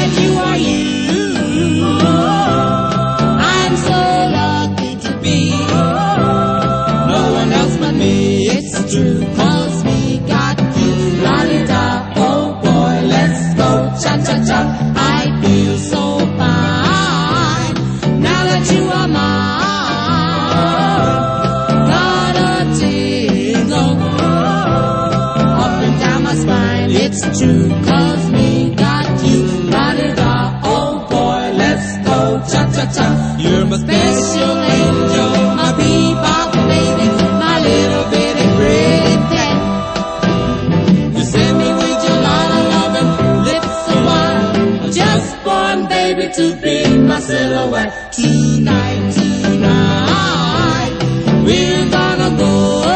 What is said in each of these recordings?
that you are you. I'm so lucky to be no one else but me. It's true, 'cause we got you. La-di-da, oh boy, let's go cha-cha-cha. I feel so fine now that you are mine. Got a tingle up and down my spine. It's true, 'cause we got you. La-di-da, oh boy, let's go cha-cha-cha. You're my special angel, my bebop baby, my little bitty pretty pet. You send me with your lot of loving lips so wide, just born baby to be my silhouette. Tonight, tonight, we're gonna go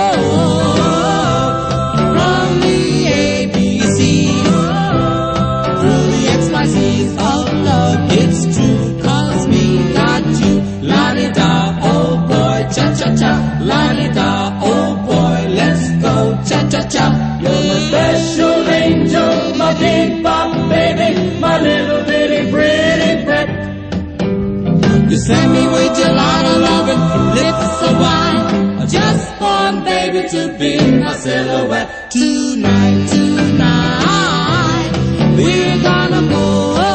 from the ABCs through the XYZs of love. It's true, 'cause we got you. La-di-da, oh boy, cha-cha-cha. La-di-da, oh boy, let's go cha-cha-cha. You're my special angel, my bebop baby, my little bitty pretty pet. You send me with your lot of loving lips so wide, just born baby to be my silhouette. Tonight, tonight, we're gonna go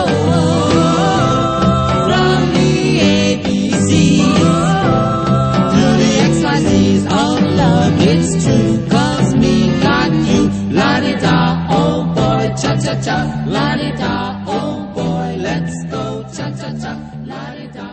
from the ABCs through the XYZs of love. It's true, 'cause we got you. La-di-da, oh boy, cha-cha-cha. La-di-da, oh boy, let's go cha-cha-cha. La-di-da.